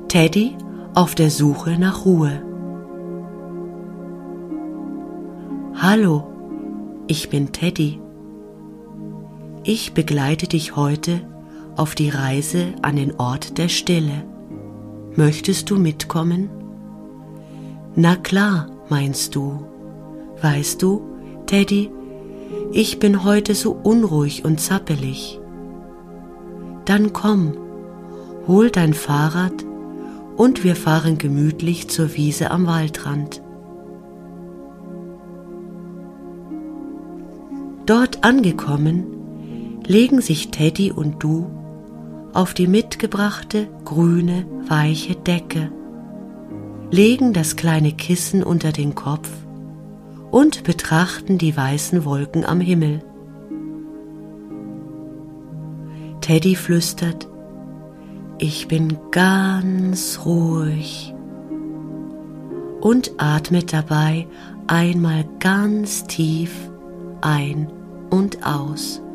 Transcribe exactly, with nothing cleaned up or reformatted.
Teddy auf der Suche nach Ruhe. Hallo, ich bin Teddy. Ich begleite dich heute auf die Reise an den Ort der Stille. Möchtest du mitkommen? Na klar, meinst du. Weißt du, Teddy, ich bin heute so unruhig und zappelig. Dann komm, hol dein Fahrrad und wir fahren gemütlich zur Wiese am Waldrand. Dort angekommen, legen sich Teddy und du auf die mitgebrachte grüne, weiche Decke, legen das kleine Kissen unter den Kopf und betrachten die weißen Wolken am Himmel. Teddy flüstert: Ich bin ganz ruhig und atmet dabei einmal ganz tief ein und aus.